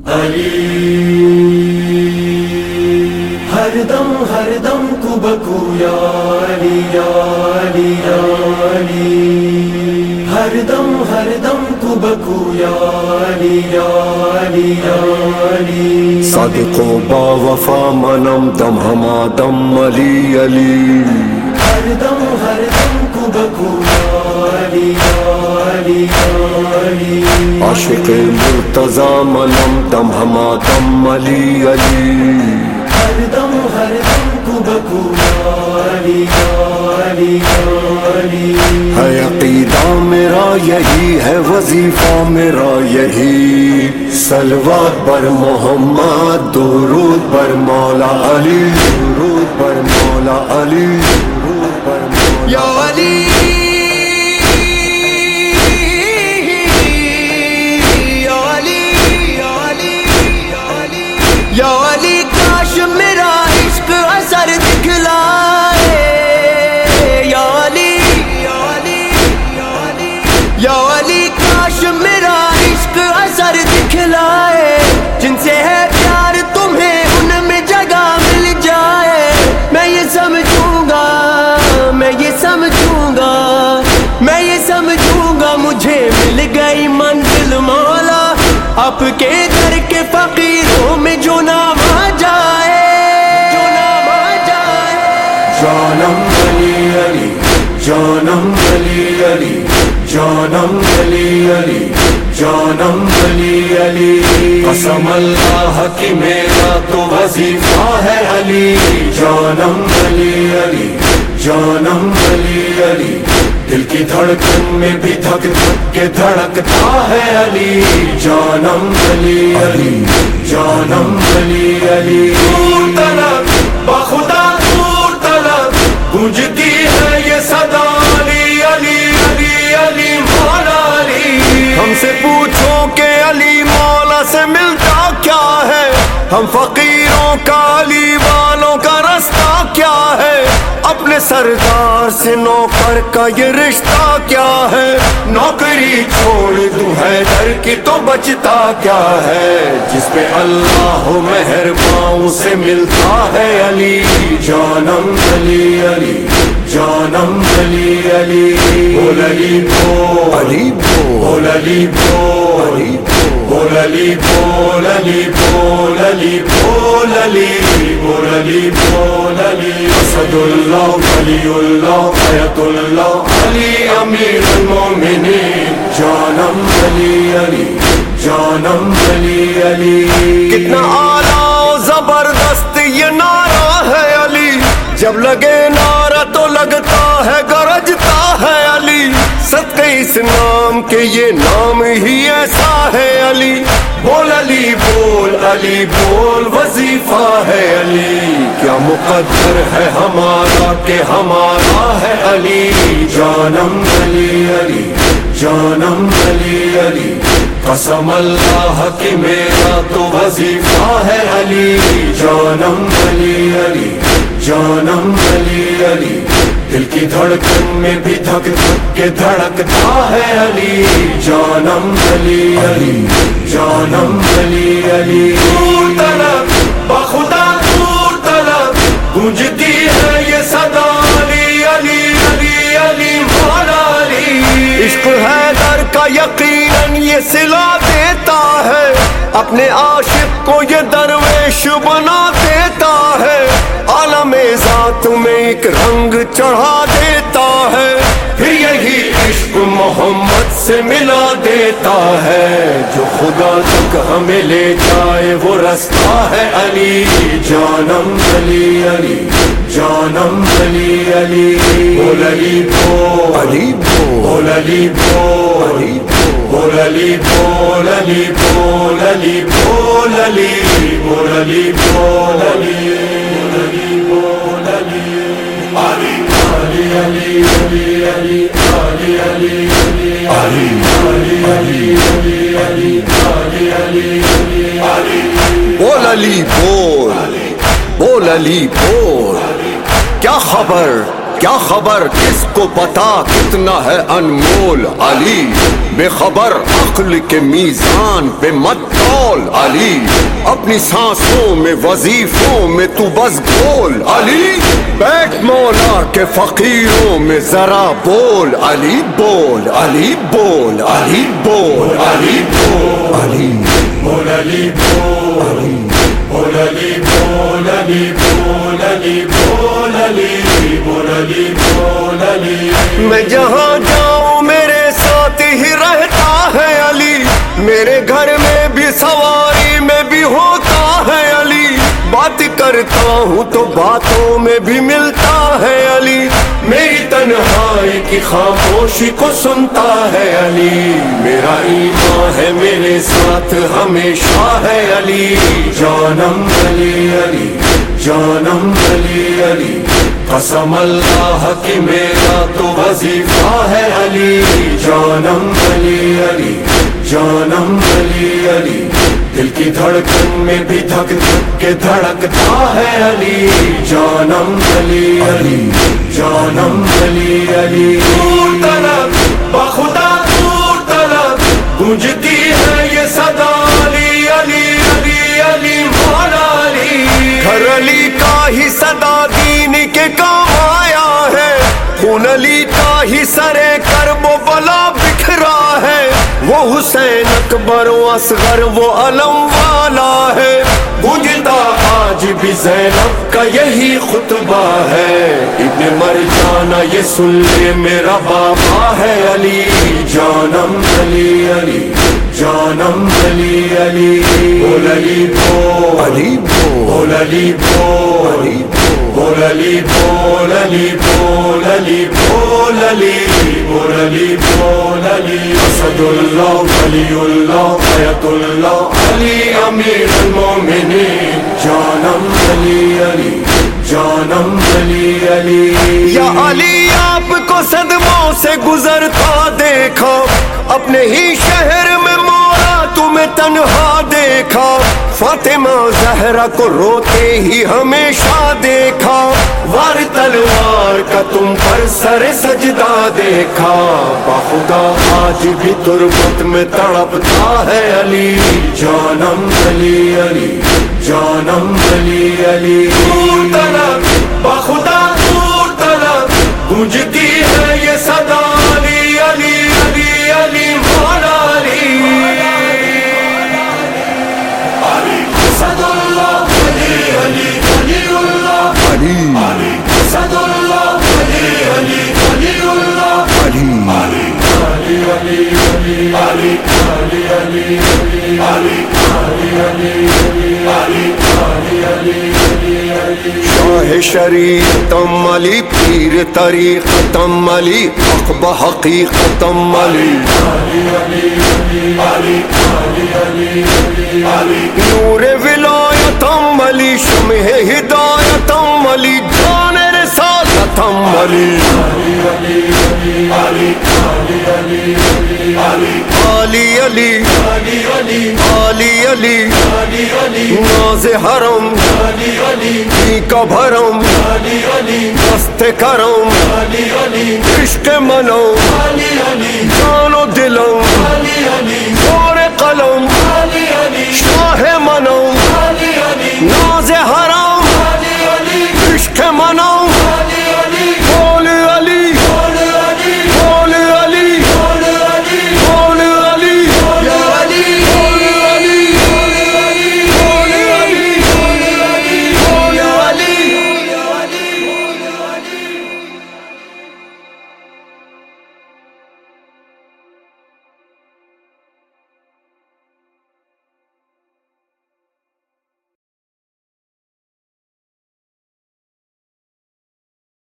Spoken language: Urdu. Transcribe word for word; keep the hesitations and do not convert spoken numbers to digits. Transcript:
علی ہر دم ہر دم کبکو یا علی یا علی یا علی ہر دم ہر دم کبکو یا علی یا علی یا علی صادق و با وفا منم دم ہما دم علی علی ہر دم ہر دم کبکو یا علی یا علی یا علی عاشق مرتضی منم دم ہما دم علی علی ہر دم ہر دم کبکو یا علی یا علی یا علی ہے عقیدہ میرا یہی ہے وظیفہ میرا یہی صلوات بر محمد درود بر مولا علی درود بر مولا علی درود بر مولا یا علی یا علی کاش میرا عشق اثر دکھلائے یا علی یا علی یا علی کاش میرا عشق اثر دکھلائے جن سے ہے پیار تمہیں ان میں جگہ مل جائے میں یہ سمجھوں گا میں یہ سمجھوں گا میں یہ سمجھوں گا مجھے مل گئی منزل مولا آپ کے در کے فقیروں میں جو نام آ جائے جو نام آ جائے جانم علی علی جانم علی علی جانم علی علی جانم علی علی قسم اللہ کی میرا تو وظیفہ ہے علی جانم علی علی جانم علی علی دل کی دھڑکن میں بھی دھک دھک کے دھڑکتا ہے علی جانم علی علی جانم علی علی دور طلب بخدا دور طلب گونجتی ہے یہ صدا علی علی علی علی مولا علی ہم سے پوچھو کہ علی مولا سے ملتا کیا ہے ہم فقیروں کا علی والوں کا رستہ کیا ہے اپنے سردار سے نوکر کا یہ رشتہ کیا ہے نوکری چھوڑ دوں ہے در کی تو بچتا کیا ہے جس پہ اللہ مہربان سے ملتا ہے علی جانم علی علی جانم علی علی بول علی بول علی بول علی بول بول علی بول علی بول علی بول علی بول علی بول علی اسد اللہ ولی اللہ آیت اللہ علی امیر المومنین جانم علی علی جانم علی علی کتنا اعلیٰ و زبردست یہ نعرہ ہے علی جب لگے نعرہ تو لگتا ہے گرجتا ہے علی صدقے اس نام کے یہ نام ہی ایسا ہے علی بول علی بول علی بول وظیفہ ہے علی کیا مقدر ہے ہمارا کہ ہمارا ہے علی جانم علی علی جانم علی علی قسم اللہ کی میرا تو وظیفہ ہے علی جانم علی علی جانم علی علی دل کی دھڑکن میں بھی دھک دھک کے دھڑکتا ہے علی جانم علی علی جانم علی علی دور طلب بخدا دور طلب گونجتی ہے یہ صدا علی علی علی علی مولا علی عشق حیدر کا یقیناً یہ صلہ دیتا ہے اپنے عاشق کو یہ درویش بنا دیتا ہے عالم ذات میں ایک رنگ چڑھا دیتا ہے پھر یہی عشق محمد سے ملا دیتا ہے جو خدا تک ہمیں لے جائے وہ رستہ ہے علی جانم علی علی جانم علی علی بول علی بول علی بول علی بول بول علی بول علی بول علی بول علی بول علی بول علی بول علی علی علی علی علی علی علی علی علی علی علی علی علی علی بول علی بول بول علی بول کیا خبر کیا خبر کس کو پتا کتنا ہے انمول علی، بے خبر عقل کے میزان پہ مت تول علی، اپنی سانسوں میں وظیفوں میں تو بس گول علی، بیٹھ مولا کے فقیروں میں ذرا بول علی، بول علی، بول علی، بول علی، بول علی، بول علی بول بول علی بول علی بول علی بول علی بول علی بول علی، میں جہاں جاؤں میرے ساتھ ہی رہتا ہے علی، میرے گھر میں بھی سواری میں بھی ہوتا ہے علی، بات کرتا ہوں تو باتوں میں بھی ملتا ہے علی، میری تنہائی کی خاموشی کو سنتا ہے علی، میرا ایمان ہے میرے ساتھ ہمیشہ ہے علی، جانم علی علی جانم علی علی، قسم اللہ کی میرا تو وظیفہ ہے علی، جانم علی علی جانم علی علی، دل کی دھڑکن میں بھی دھک دھک کے دھڑکتا ہے علی، جانم علی علی جانم علی علی، دور طلب بخدا دور طلب گونجتی ہے یہ صدا علی علی علی علی مولا علی، گھر علی کا ہی صدا دین کے کام آیا ہے، خون علی کا ہی سرے کرب و بلا بکھرا ہے، وہ حسین اکبر و اصغر وہ علم والا ہے، گونجتا آج بھی زینب کا یہی خطبہ ہے، ابن مرجانا یہ سن لے میرا بابا ہے علی، جانم علی علی جانم علی علی، بول علی بول علی بول علی بول بول علی بول علی بول علی بول علی بول علی بول علی، اسد اللہ ولی اللہ آیت اللہ علی امیر المومنین، جانم علی علی جانم علی علی، یا علی آپ کو صدموں سے گزرتا دیکھا، اپنے ہی شہر میں مولا تمہیں تنہا دیکھا، فاطمہ زہرا کو روتے ہی ہمیشہ دیکھا، وار تلوار کا تم پر سر سجدہ دیکھا، بخدا آج بھی تربت میں تڑپتا ہے علی، جانم علی علی جانم علی علی، دور طلب بخدا دور طلب گونجتی ہے یہ صدا علی علی علی علی مولا علی، علی اسد اللہ علی علی علی اللہ علی اسد اللہ علی علی علی اللہ علی علی علی علی علی علی علی علی علی علی علی علی، شاہ شریعتم علی، پیر طریقتم علی، اقبہ حقیقتم علی، نور ولایتم علی، شمع ہدایتم علی، جان رسالتم علی، علی علی علی علی، ناز حرم جی کا بھرم، دست کرم عشق منو، جان و دلم اور قلم، شاہ منو، ناز حرم